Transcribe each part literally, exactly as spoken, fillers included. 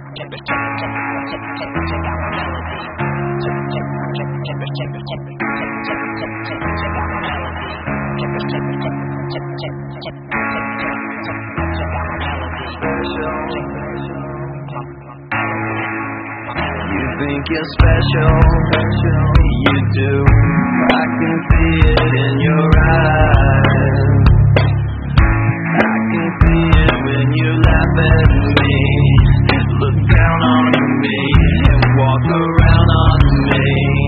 think you're special, you do. I can see it in your eyes. I can see it when you laugh at me, look down on me, and walk around on me.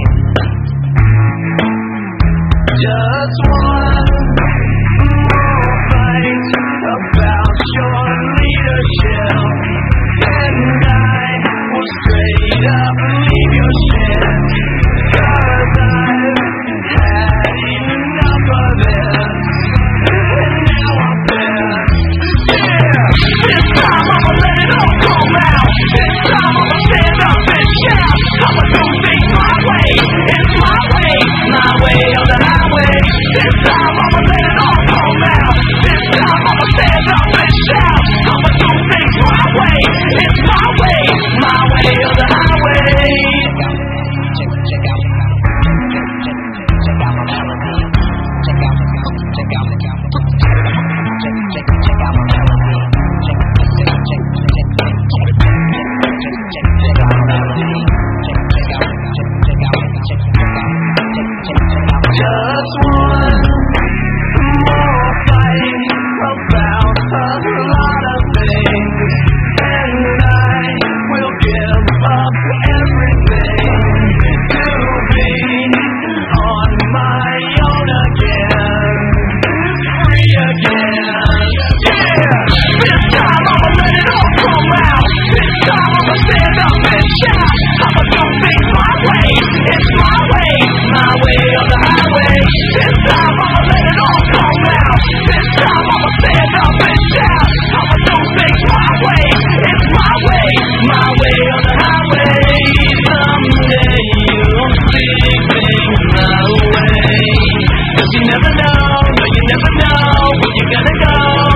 Just one more fight about your leadership, and I will straight up leave your shit. Cause I've had enough of this, and now I'm pissed. Yeah, this time I'ma let it all come out. This time I'ma stand up and shout. I'ma do things my way, it's my way, my way or the highway. This time I'ma let it all come out. This time I'ma stand up and shout. I'ma do things my way, it's my way, my way or the highway. Check, check out, check, check out my melody. Check out, check out, check out, check, check, check out my melody. Check, check, check, check, check, check, check, check, check out my melody. Check, check out, check, check out, check, check out, check, check, check out. Just one more fight about a lot of things, and I will give up everything to be on my own again, free again. Yeah, this time I'ma let it all come out. This time I'ma stand up and shout. I'ma do things my way, it's my way, my way or the highway. This time I'ma let it all come out. This time I'ma stand up and shout. I'ma do things my way, it's my way, my way or the highway. Someday you'll see things my way. Cause you never know, no you never know where you're gonna go.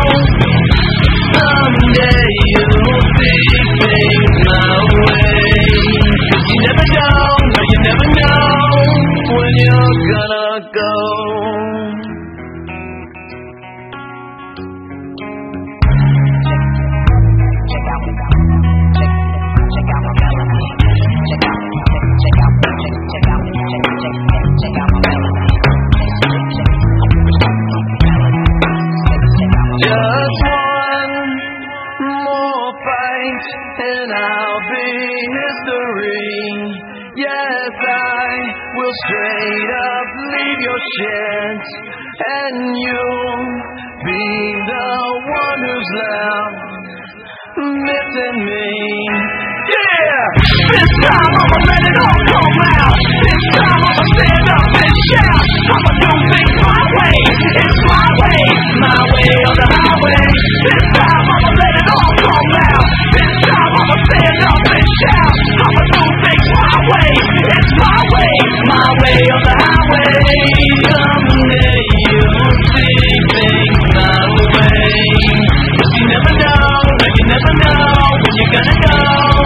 Someday you'll see things my way. Cause you never know, no you never know when you're gonna go. Check out, check, check out my melody. Check out, check out, check, check out, check, check, check out my melody. Just one more fight and I'll be history. Yes, I will straight up leave your shit, and you'll be the one who's left missing me. Yeah! This time I'ma let it all come out. This time I'ma stand up and shout. I'ma do things my way, it's my way, my way or the highway. This time I'ma let it all come out. This time I'ma stand up and shout. I'ma do things my way, it's my way, my way or the highway. Someday you'll see things my way. Cause you never know, no you never know when you're gonna go.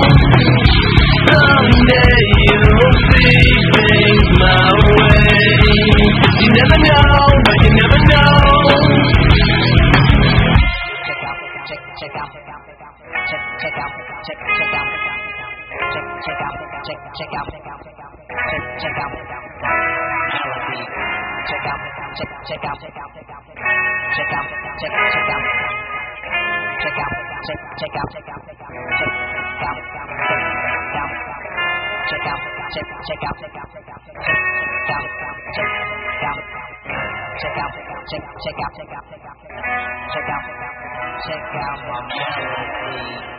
Someday you'll see things my way. Cause you never know, no you never know. Check out, check, check out, check, check out, check, check out, check, check out, check, check out, check, check out, melody. Check out, check, check out, check out, check out, check out, check, check out, check out, check, check out, check out, check out, check out, check out, check, check out, check out, check out, check out, check out, check out, check out, check out, check out, check out, check out, check out, check out my melody.